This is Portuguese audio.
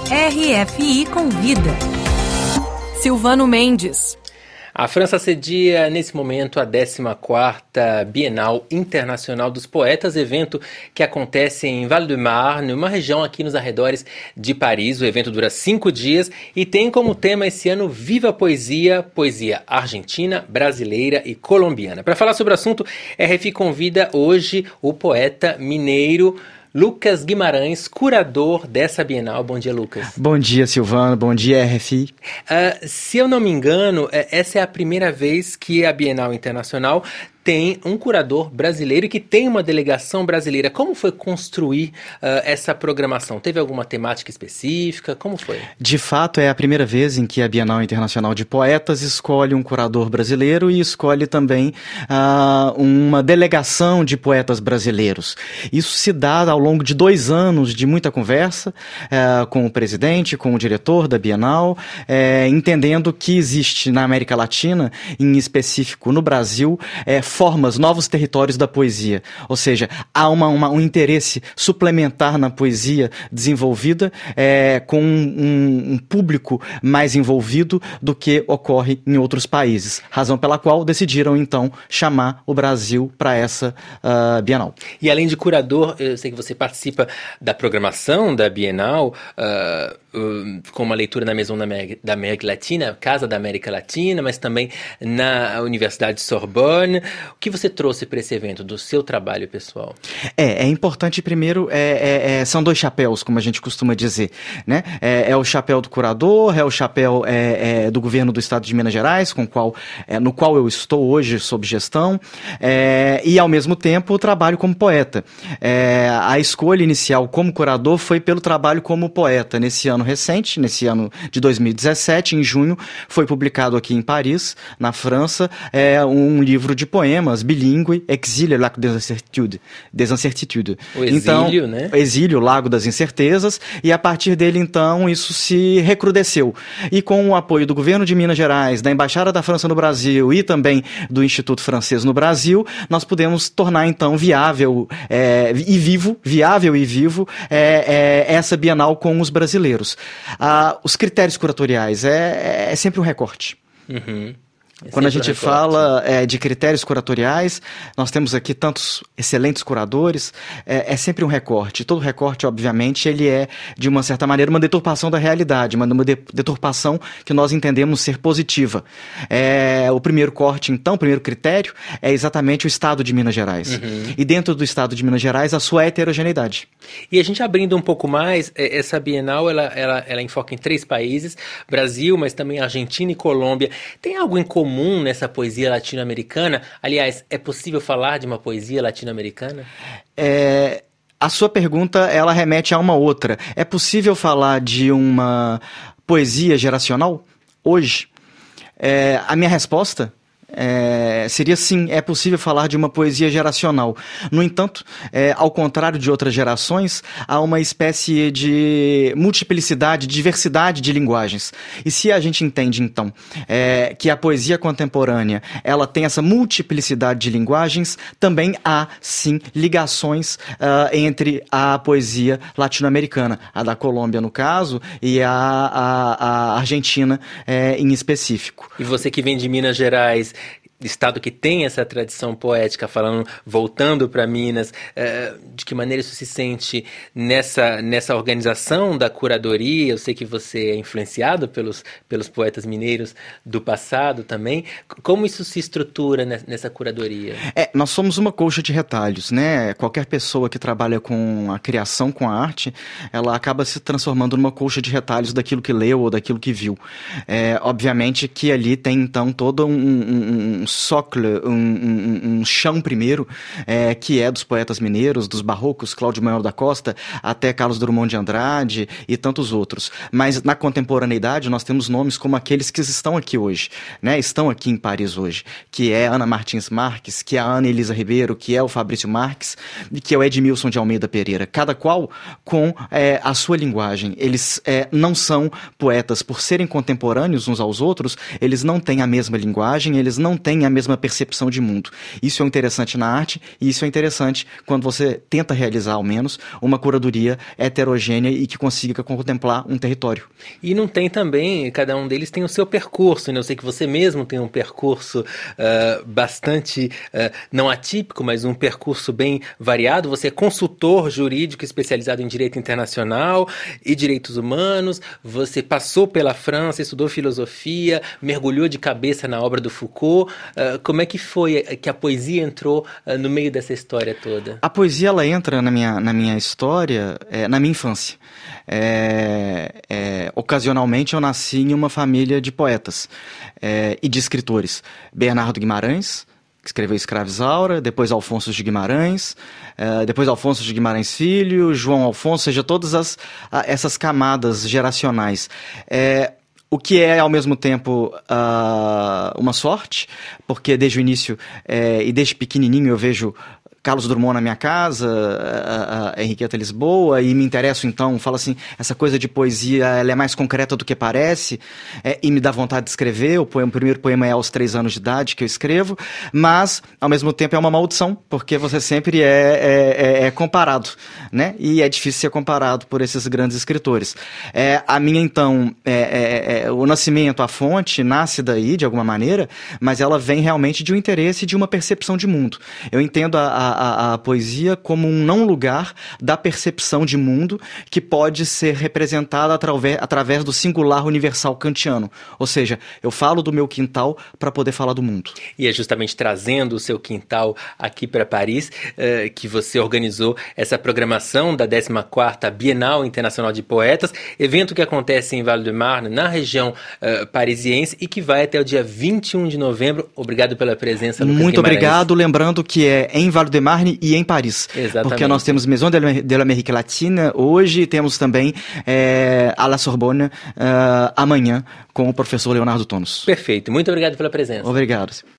RFI Convida. Silvano Mendes. A França cedia, nesse momento, a 14ª Bienal Internacional dos Poetas, evento que acontece em Val-de-Marne, uma região aqui nos arredores de Paris. O evento dura 5 dias e tem como tema esse ano Viva a Poesia, poesia argentina, brasileira e colombiana. Para falar sobre o assunto, RFI convida hoje o poeta mineiro Lucas Guimarães, curador dessa Bienal. Bom dia, Lucas. Bom dia, Silvano. Bom dia, RFI. Se eu não me engano, essa é a primeira vez que a Bienal Internacional tem um curador brasileiro e que tem uma delegação brasileira. Como foi construir essa programação? Teve alguma temática específica? Como foi? De fato, é a primeira vez em que a Bienal Internacional de Poetas escolhe um curador brasileiro e escolhe também uma delegação de poetas brasileiros. Isso se dá ao longo de 2 anos de muita conversa com o presidente, com o diretor da Bienal, entendendo que existe na América Latina, em específico no Brasil, formas, novos territórios da poesia. Ou seja, há um interesse suplementar na poesia desenvolvida com um público mais envolvido do que ocorre em outros países. Razão pela qual decidiram, então, chamar o Brasil para essa Bienal. E além de curador, eu sei que você participa da programação da Bienal, com uma leitura na Maison da América Latina, Casa da América Latina, mas também na Universidade de Sorbonne. O que você trouxe para esse evento, do seu trabalho pessoal? É importante, primeiro, são 2 chapéus, como a gente costuma dizer, né? É o chapéu do curador, é o chapéu do governo do estado de Minas Gerais, no qual eu estou hoje sob gestão, e, ao mesmo tempo, o trabalho como poeta. A escolha inicial como curador foi pelo trabalho como poeta. Nesse ano recente, nesse ano de 2017, em junho, foi publicado aqui em Paris, na França, um livro de poemas bilíngue, Exílio, Lago des Incertitudes. O exílio, né? O exílio, Lago das Incertezas, e a partir dele, então, isso se recrudesceu. E com o apoio do governo de Minas Gerais, da Embaixada da França no Brasil e também do Instituto Francês no Brasil, nós pudemos tornar, então, viável e vivo essa Bienal com os brasileiros. Os critérios curatoriais é sempre um recorte. Uhum. Quando a gente fala de critérios curatoriais, nós temos aqui tantos excelentes curadores, é sempre um recorte. Todo recorte, obviamente, ele é, de uma certa maneira, uma deturpação da realidade, uma deturpação que nós entendemos ser positiva. O primeiro corte, então, o primeiro critério, é exatamente o estado de Minas Gerais. Uhum. E dentro do estado de Minas Gerais, a sua heterogeneidade. E a gente abrindo um pouco mais, essa Bienal, ela enfoca em 3 países, Brasil, mas também Argentina e Colômbia. Tem algo em comum nessa poesia latino-americana? Aliás, é possível falar de uma poesia latino-americana? A sua pergunta, ela remete a uma outra. É possível falar de uma poesia geracional hoje? A minha resposta seria sim, é possível falar de uma poesia geracional. No entanto, ao contrário de outras gerações, há uma espécie de multiplicidade, diversidade de linguagens. E se a gente entende, então, que a poesia contemporânea ela tem essa multiplicidade de linguagens, também há, sim, ligações entre a poesia latino-americana, a da Colômbia, no caso, e a Argentina em específico. E você que vem de Minas Gerais, estado que tem essa tradição poética, voltando para Minas, de que maneira isso se sente nessa organização da curadoria? Eu sei que você é influenciado pelos poetas mineiros do passado também. Como isso se estrutura nessa curadoria? Nós somos uma colcha de retalhos, né? Qualquer pessoa que trabalha com a criação, com a arte, ela acaba se transformando numa colcha de retalhos daquilo que leu ou daquilo que viu. Obviamente que ali tem, então, todo um socle, um chão primeiro, que é dos poetas mineiros, dos barrocos, Cláudio Manuel da Costa, até Carlos Drummond de Andrade e tantos outros. Mas na contemporaneidade nós temos nomes como aqueles que estão aqui hoje, né? Estão aqui em Paris hoje, que é Ana Martins Marques, que é a Ana Elisa Ribeiro, que é o Fabrício Marques e que é o Edmilson de Almeida Pereira. Cada qual com a sua linguagem. Eles não são poetas por serem contemporâneos uns aos outros, eles não têm a mesma linguagem, eles não têm têm a mesma percepção de mundo. Isso é interessante na arte e isso é interessante quando você tenta realizar, ao menos, uma curadoria heterogênea e que consiga contemplar um território. E não tem também, cada um deles tem o seu percurso, né? Eu sei que você mesmo tem um percurso bastante, não atípico, mas um percurso bem variado. Você é consultor jurídico especializado em direito internacional e direitos humanos, você passou pela França, estudou filosofia, mergulhou de cabeça na obra do Foucault. Como é que foi que a poesia entrou no meio dessa história toda? A poesia, ela entra na minha história, na minha infância. Ocasionalmente eu nasci em uma família de poetas e de escritores. Bernardo Guimarães, que escreveu Escrava Isaura, depois Alfonso de Guimarães, depois Alfonso de Guimarães Filho, João Alfonso, ou seja, todas essas camadas geracionais. O que é, ao mesmo tempo, uma sorte, porque desde o início e desde pequenininho eu vejo Carlos Drummond na minha casa, a Henriqueta Lisboa, e me interesso então, falo assim, essa coisa de poesia, ela é mais concreta do que parece, e me dá vontade de escrever. O primeiro poema é aos 3 anos de idade que eu escrevo, mas, ao mesmo tempo, é uma maldição, porque você sempre é comparado, né? E é difícil ser comparado por esses grandes escritores. A minha, então, o nascimento, a fonte, nasce daí, de alguma maneira, mas ela vem realmente de um interesse e de uma percepção de mundo. Eu entendo a poesia como um não lugar da percepção de mundo que pode ser representada através do singular universal kantiano. Ou seja, eu falo do meu quintal para poder falar do mundo. E é justamente trazendo o seu quintal aqui para Paris que você organizou essa programação da 14ª Bienal Internacional de Poetas, evento que acontece em Val-de-Marne, na região parisiense, e que vai até o dia 21 de novembro. Obrigado pela presença, Lucas Muito Guimarães. Obrigado, lembrando que é em Val-de-Marne e em Paris. Exatamente. Porque nós temos Maison de l'Amérique Latine hoje, temos também à la Sorbonne amanhã com o professor Leonardo Tonos. Perfeito, muito obrigado pela presença. Obrigado.